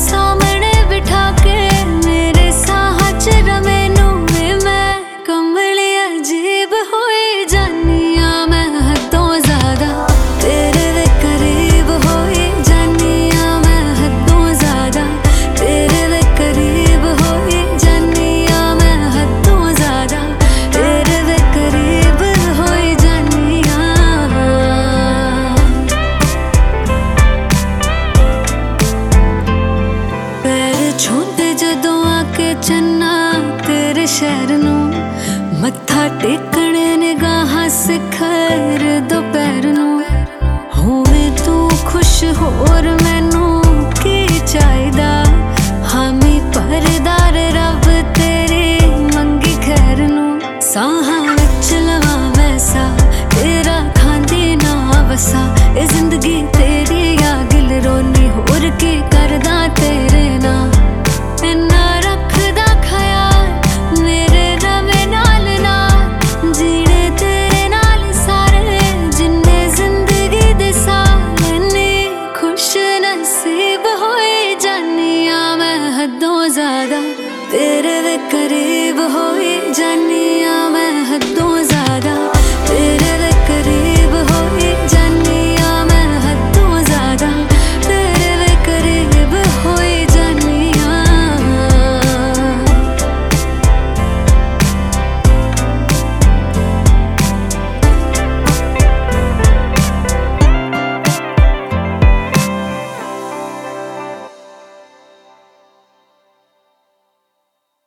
सामने बिठा के मेरे साह च रवे नू मैं कमली अजीब होई जानी आ मैं हदों ज्यादा तेरे वे करीब होई जानी आ मैं हदों ज्यादा तेरे वे करीब होई जानी आ मैं हदों ज्यादा तेरे वे करीब होई जानी आ। पैर छूंदे जदों आके चन्ना तेरे शहर नू मत्था टेकने निगाहां सिखर दोपहर नू होवे तू खुश होर मैनू की चाहिदा हामी परदार रब तेरी मंगी खैर नू साहां विच लवां वैसा तेरा खांदी ना वसा ए जिंदगी तेरी या गिल रोनी होर की